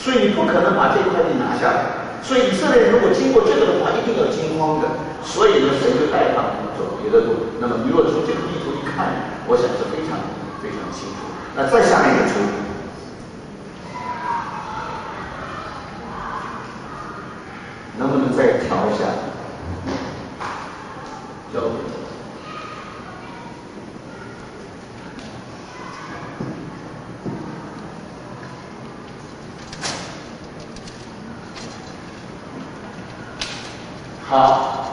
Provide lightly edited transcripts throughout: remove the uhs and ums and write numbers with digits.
所以你不可能把这块地拿下来。所以以色列人如果经过这个的话，一定要惊慌的。所以呢，神就带他们走别的路。那么，如果从这个地图一看，我想是非常非常清楚。那再下面一个图，能不能再调一下焦点？好，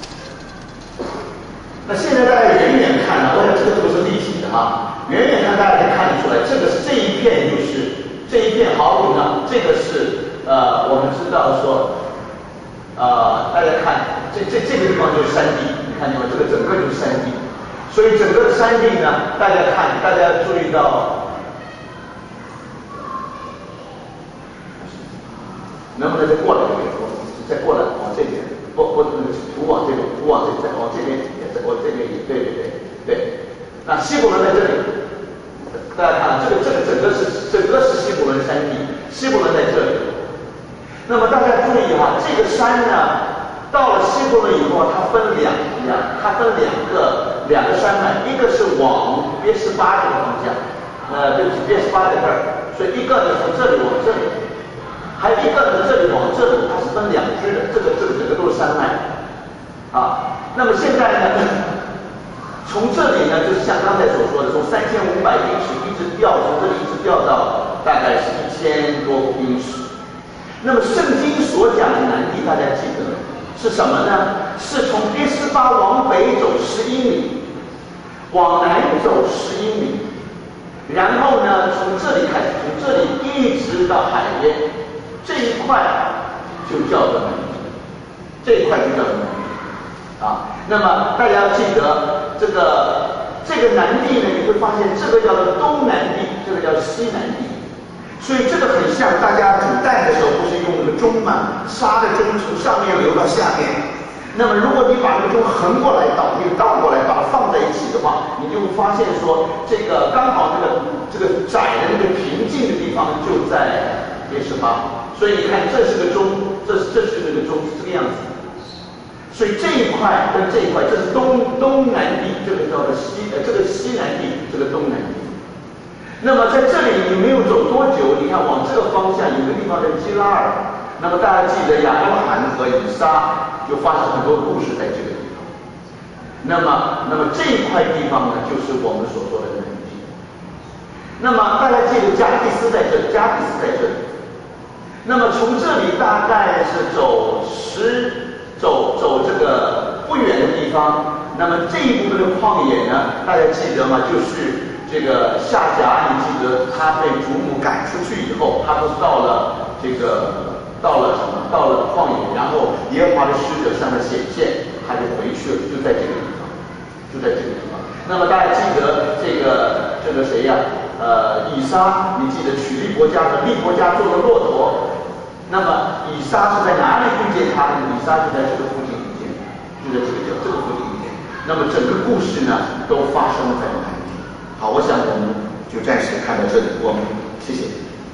那现在大家远远看呢，我想这个图是立体的哈，远远看大家可以看得出来，这个是这一片就是这一片毫无呢，这个是我们知道说大家看这个地方就是山地，你看见吗？这个整个就是山地，所以整个的山地呢，大家看，大家注意到，能不能再过来一点？再过来往这边。不，图往这边，图往这边，往这边也在，我这边也对。那西伯伦在这里，大家看，这个整个是西伯伦山地，西伯伦在这里。那么大家注意哈，这个山呢，到了西伯伦以后，它分两个山脉，一个是往别是巴这个方向，对不起，别是巴在这儿，所以一个呢从这里往这里。还有一个呢，这里往这里，它是分两支的，这个整个都是山脉啊。那么现在呢，从这里呢，就是像刚才所说的，从3500英尺一直掉，从这里一直掉到大概是1000多英尺。那么圣经所讲的南地，大家记得是什么呢？是从别是巴往北走10英里，往南走10英里，然后呢，从这里开始，从这里一直到海边。这一块就叫做南地，这一块就叫做南地啊。那么大家要记得，这个南地呢，你会发现这个叫做东南地，这个叫西南地。所以这个很像大家煮蛋的时候，不是用那个钟吗？沙的钟从上面流到下面。那么如果你把那个钟横过来倒过来，把它放在一起的话，你就会发现说，这个刚好这个窄的那个平静的地方就在别是巴。所以你看，这是个钟，这是那个钟，是这个样子。所以这一块跟这一块，这是东南地，这个叫做这个西南地，这个东南地。那么在这里你没有走多久，你看往这个方向有个地方叫基拉尔。那么大家记得亚伯拉罕和以撒就发生很多故事在这个地方。那么这一块地方呢，就是我们所说的南地。那么大家记得加第斯在这里，加第斯在这里。那么从这里大概是走这个不远的地方，那么这一部分的旷野呢，大家记得吗？就是这个夏甲，你记得他被祖母赶出去以后，他不是到了旷野，然后耶和华的使者向他显现，他就回去了，就在这个地方。那么大家记得这个谁呀？以撒，你记得娶利伯家和利伯家做了骆驼。那么以撒是在哪里遇见他的？以撒就在这个附近遇见，就在这个附近遇见。那么整个故事呢，都发生在南地。好，我想我们就暂时看到这里，谢谢。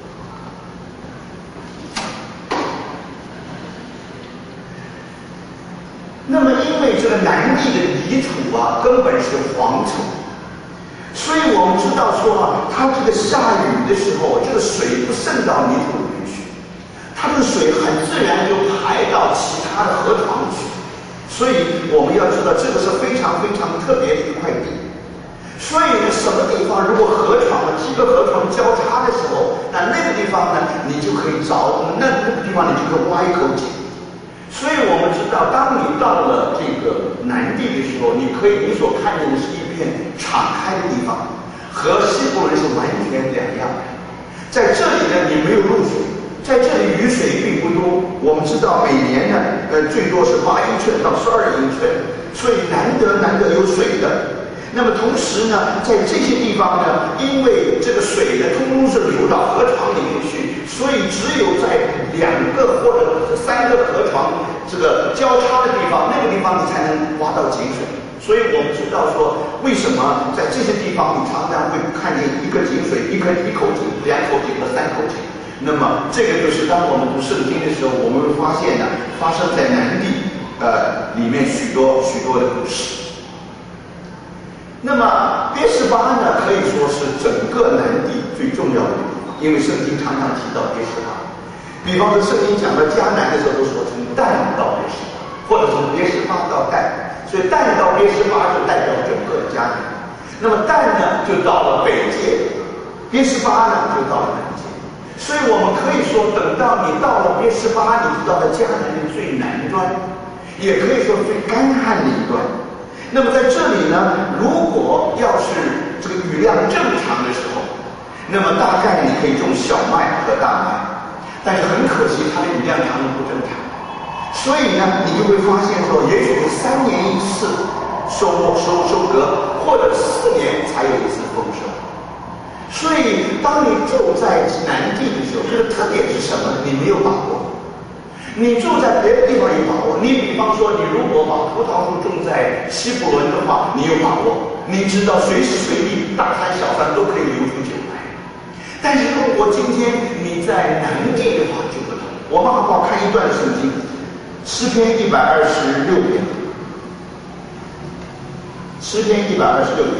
那么因为这个南地的泥土啊，根本是黄土。所以我们知道说啊，它这个下雨的时候，这个水不渗到泥土里面去，它这个水很自然就排到其他的河床去。所以我们要知道，这个是非常非常特别的一块地。所以呢，什么地方如果河床几个河床交叉的时候，那个地方呢，你就可以那个地方你就可以挖一口井。所以我们知道，当你到了这个南地的时候，你所看见的是一片敞开的地方，和西伯伦是完全两样的。在这里呢，你没有露水，在这里雨水并不多。我们知道每年呢，最多是8英寸到12英寸，所以难得有水的。那么同时呢，在这些地方呢，因为这个水呢，通通是流到河床里面去，所以只有在2个或者3个河床这个交叉的地方，那个地方你才能挖到井水。所以我们知道说，为什么在这些地方你常常会看见一个井水，一口井、2口井和3口井。 那么这个就是当我们读圣经的时候，我们会发现呢，发生在南地里面许多的故事。那么别是巴呢，可以说是整个南地最重要的地方，因为圣经常常提到别是巴。比方说圣经讲到迦南的时候，都说从但到别是巴，或者从别是巴到但，所以但到别是巴就代表整个迦南。那么但呢，就到了北界，别是巴呢，就到了南界。所以我们可以说，等到你到了别是巴，你就到了迦南的最南端，也可以说最干旱的一端。那么在这里呢，如果要是这个雨量正常的时候，那么大概你可以种小麦和大麦，但是很可惜它的雨量常常不正常，所以呢，你就会发现说，也许是3年一次收割，或者4年才有一次丰收。所以当你住在南地的时候，这个特点是什么？你没有把握。你住在别的地方有把握，你比方说，你如果把葡萄树种在西普伦的话，你有把握，你知道随时随地大山小山都可以流出酒来。但是如果今天你在南地的话就不同。我们好不好看一段圣经？诗篇126篇，诗篇126篇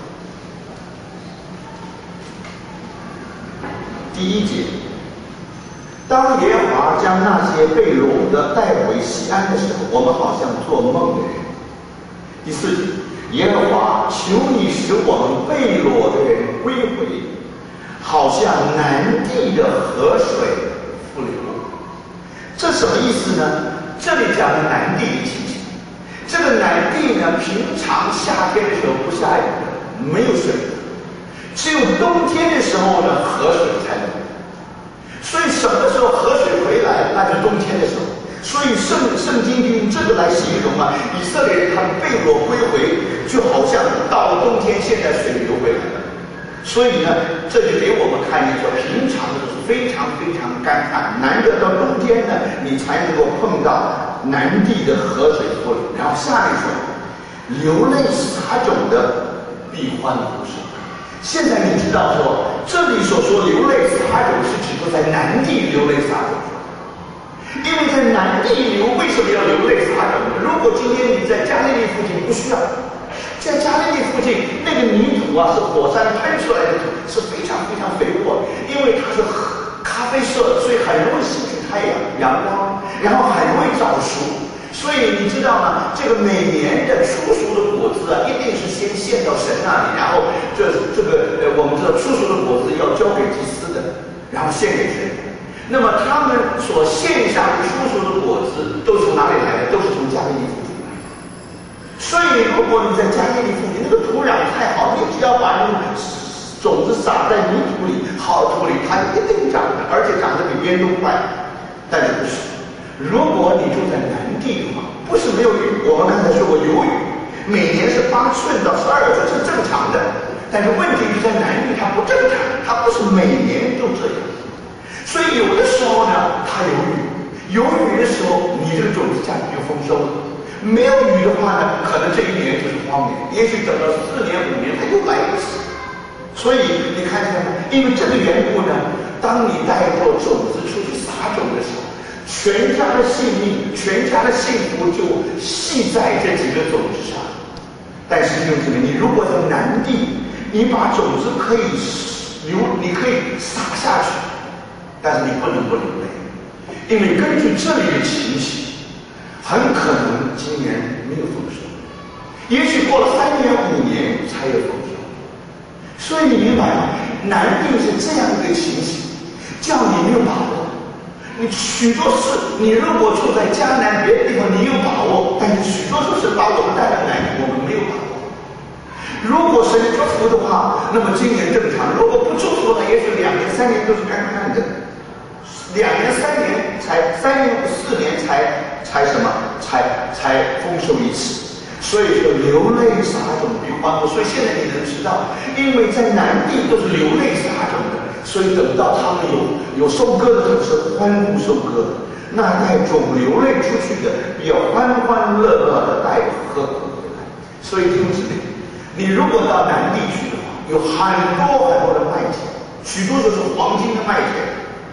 第1节。当耶和华将那些被掳的带回西安的时候，我们好像做梦的人。第4节，耶和华，求你使我们被掳的人归回，好像南地的河水复流。这什么意思呢？这里讲的南地的情形。这个南地呢，平常夏天的时候不下雨的，没有水的，只有冬天的时候呢，河水才流。所以什么时候河水回来，那是冬天的时候。所以圣经就用这个来形容啊，以色列人他们被掳归回，就好像到了冬天，现在水流回来了。所以呢，这就给我们看一个平常的是非常非常干旱，难得到冬天呢，你才能够碰到南地的河水复流。然后下面说，流泪撒种的必欢呼声。现在你知道说，这里所说流泪撒种是指的在南地流泪撒种，因为在南地流为什么要流泪撒种呢？如果今天你在加利利附近不需要，在加利利附近那个泥土啊是火山喷出来的土，是非常非常肥沃，因为它是咖啡色，所以很容易吸取阳光，然后很容易早熟。所以你知道吗？这个每年的初熟的果子啊，一定是先献到神那里，然后我们知道初熟的果子要交给祭司的，然后献给神。那么他们所献上的初熟的果子都从哪里来的？都是从加利利附近来的。所以如果你在加利利附近，那个土壤太好，你只要把那个种子撒在泥土里，好的土里，它一定长的，而且长得比别人都快。但是不是？如果你住在南地的话，不是没有雨，我们刚才说过有雨，每年是8寸到12寸是正常的，但是问题是在南地它不正常，它不是每年都这样。所以有的时候呢，它有雨的时候，你这个种子下去就丰收了；没有雨的话呢，可能这一年就是荒年，也许等到4年5年它又来一次。所以你看见吗？因为这个缘故呢，当你带着种子出去撒种的时候，全家的性命、全家的幸福就系在这几个种子上。但是弟兄姊妹，你如果在南地，你把种子可以你可以撒下去，但是你不能不流泪，因为根据这里的情形，很可能今年没有丰收，也许过了3年5年才有丰收。所以你明白吗？南地是这样一个情形，叫你没有把握。你许多事，你如果住在迦南别的地方，你有把握；但是许多事把我们带到南地，我们没有把握。如果神祝福的话，那么今年正常；如果不祝福呢，也许2年3年都是干干的，2年3年3年4年才什么才丰收一次。所以说流泪撒种必欢呼。所以现在你能知道，因为在南地都是流泪撒种的，所以等到他们有收割的，他们是欢呼收割的。那带种流泪出去的，要欢欢乐乐的带禾捆回来。所以弟兄姊妹，你如果到南地去的话，有很多很多的麦田，许多都是黄金的麦田，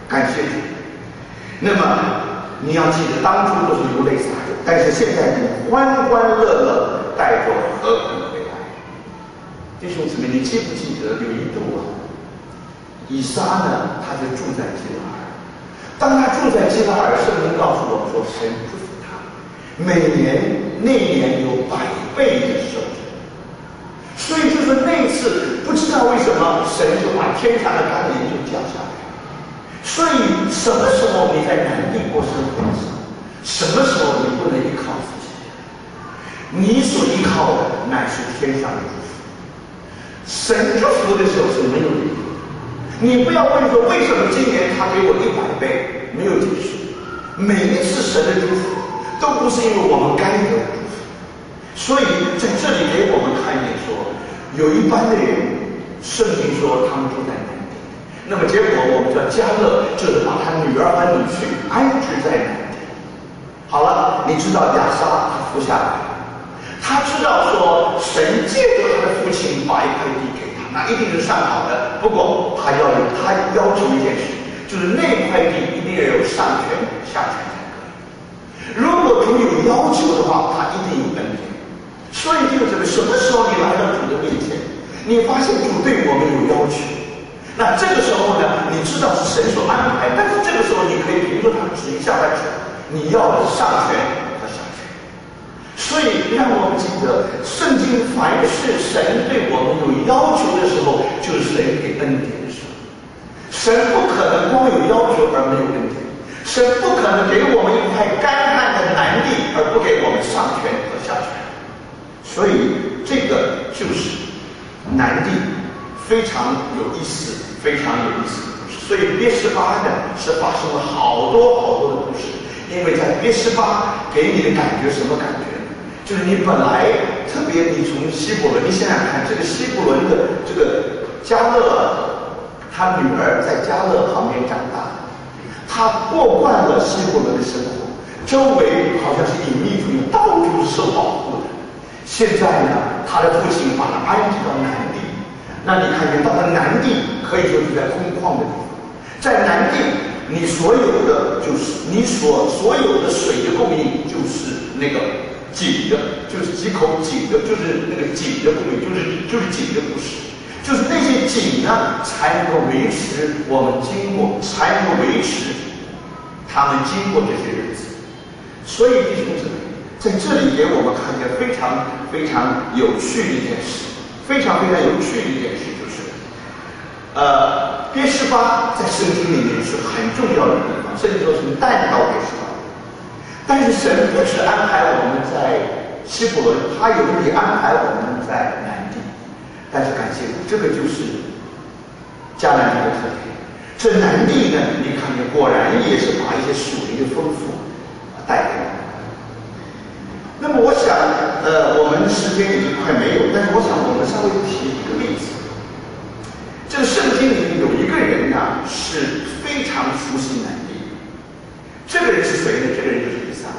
感谢主。那么你要记得，当初都是流泪洒热，但是现在你欢欢乐乐带着和平回来。弟兄姊妹，你记不记得有一度啊，以撒呢，他就住在基拉尔。当他住在基拉尔，圣经告诉我们说，神祝福他，每年那年有100倍的收成。所以就是那次，不知道为什么神就把天上的甘霖就降下来。所以什么时候你在南地过生活的时候，什么时候你不能依靠自己？你所依靠的乃是天上的祝福。神祝福的时候是没有理由。你不要问说为什么今年他给我100倍，没有解释。每一次神的祝福都不是因为我们该得的祝福。所以在这里给我们看见说，有一般的人，圣经说他们住在南地，那么结果我们叫迦勒，就是把他女儿和女婿安置在南地。好了，你知道亚撒他服下来，他知道说神借着他的父亲把一块地给他，那一定是上好的。不过他要求一件事，就是那块地一定要有上权下权才可以。如果主有要求的话，他一定有恩典。所以就是什么时候你来到主的面前，你发现主对我们有要求，那这个时候呢，你知道是神所安排，但是这个时候你可以凭着他的旨意下来说，你要的上权和下权。所以让我们记得，圣经凡是神对我们有要求的时候，就是神给恩典的时候。神不可能光有要求而没有恩典，神不可能给我们一块干旱的南地而不给我们上权和下权。所以这个就是南地非常有意思、非常有意思的故事。所以别是巴呢是发生了好多好多的故事，因为在别是巴给你的感觉什么感觉呢？就是你本来特别你从希伯伦，你想想看，这个希伯伦的这个迦勒，他女儿在迦勒旁边长大，他过惯了希伯伦的生活，周围好像是隐秘主义，到处是受保护的。现在呢，他的父亲把他安置到南地，那你看见到了南地，可以说是在空旷的地方，在南地，你所有的就是你所有的水的供应就是那个井的，就是几口井的，就是那个井的供应，就是井的故事，就是那些井呢，才能够维持我们经过，才能够维持他们经过这些日子。所以弟兄姊妹，在这里给我们看见非常非常有趣的一件事，非常非常有趣的一件事就是，别是巴在圣经里面是很重要的地方，甚至说从但到别是巴。但是神不只安排我们在希伯伦，他也安排我们在南地。但是感谢主，这个就是迦南地的特点。这南地呢，你看见果然也是把一些属灵的丰富带给我们。那么我想，我们时间已经快没有，但是我想我们稍微提一个例子。这个圣经里面有一个人呢，是非常熟悉南地。这个人是谁呢？这个人就是以撒。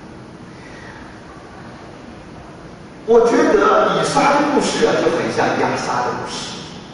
我觉得以撒的故事啊，就很像亚撒的故事。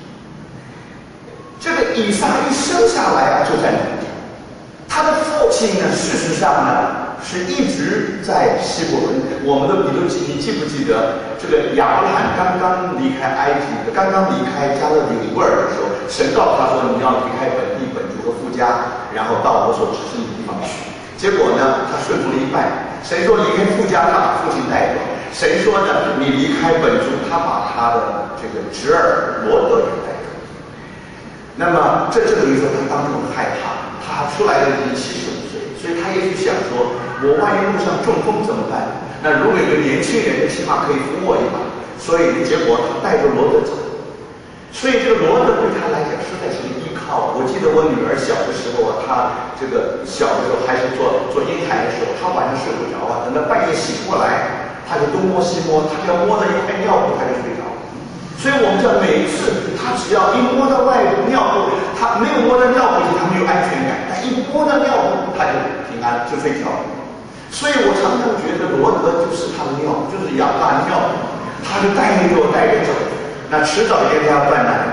这个以撒一生下来啊，就在南地。他的父亲呢，事实上呢，是一直在希伯伦。你记不记得这个亚伯拉罕刚刚离开埃及，刚刚离开加勒底乌尔的时候，神告诉他说：“你要离开本地本族和父家，然后到我所指示你的地方去。”结果呢，他顺服了一半。神说离开父家，他把父亲带走；神说呢，你离开本族，他把他的这个侄儿罗德也带走。那么这等于说他当中害怕，他出来的已经75岁，所以他也去想说，我万一路上中风怎么办？那如果有个年轻人，起码可以扶我一把。所以结果他带着罗德走。所以这个罗德对他来讲实在是个依靠。我记得我女儿小的时候啊，她这个小的时候还是做婴孩的时候，她晚上睡不着啊，等到半夜醒过来，她就东摸西摸，她要摸到一块尿布，她就睡着。所以我们叫每一次她只要一摸到外部尿布，她没有摸到尿布，她没有安全感；但一摸到尿布，她就平安，就睡着了。所以我常常觉得罗德就是他的尿，就是亚伯拉罕尿，他就带着走，那迟早一天他要断奶。